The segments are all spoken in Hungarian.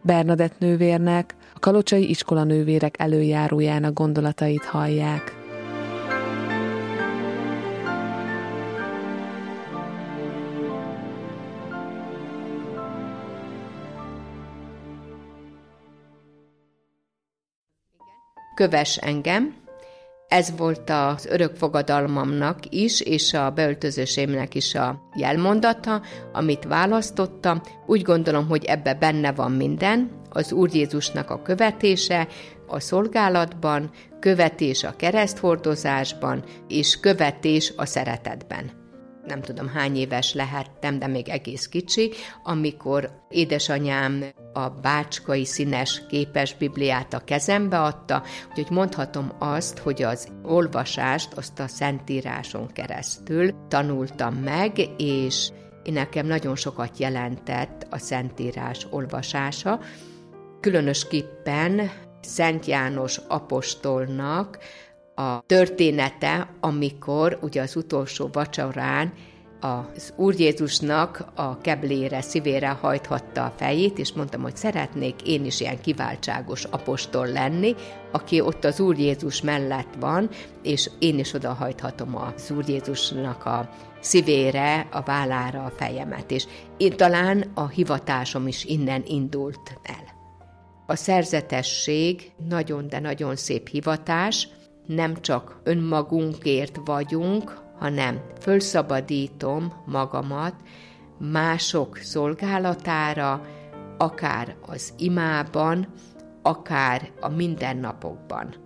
Bernadett nővérnek, a Kalocsai iskolanővérek előjárójának gondolatait hallják. Kövess engem. Ez volt az örökfogadalmamnak is, és a beöltözésémnek is a jelmondata, amit választottam. Úgy gondolom, hogy ebbe benne van minden, az Úr Jézusnak a követése a szolgálatban, követés a kereszthordozásban, és követés a szeretetben. Nem tudom, hány éves lehettem, de még egész kicsi, amikor édesanyám a bácskai színes képes Bibliát a kezembe adta, úgyhogy mondhatom azt, hogy az olvasást azt a Szentíráson keresztül tanultam meg, és nekem nagyon sokat jelentett a Szentírás olvasása. Különösképpen Szent János apostolnak a története, amikor ugye az utolsó vacsorán az Úr Jézusnak a keblére, szívére hajthatta a fejét, és mondtam, hogy szeretnék én is ilyen kiváltságos apostol lenni, aki ott az Úr Jézus mellett van, és én is odahajthatom az Úr Jézusnak a szívére, a vállára a fejemet. És én talán a hivatásom is innen indult el. A szerzetesség nagyon, de nagyon szép hivatás, nem csak önmagunkért vagyunk, hanem fölszabadítom magamat mások szolgálatára, akár az imában, akár a mindennapokban.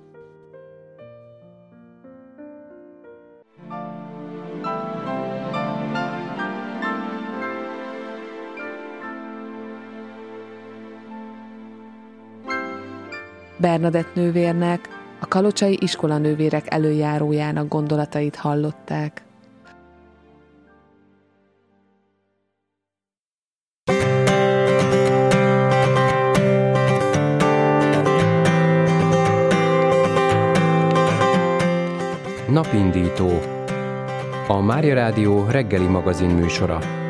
Bernadett nővérnek, a Kalocsai iskolanővérek előjárójának gondolatait hallották. Napindító. A Mária Rádió reggeli magazin műsora.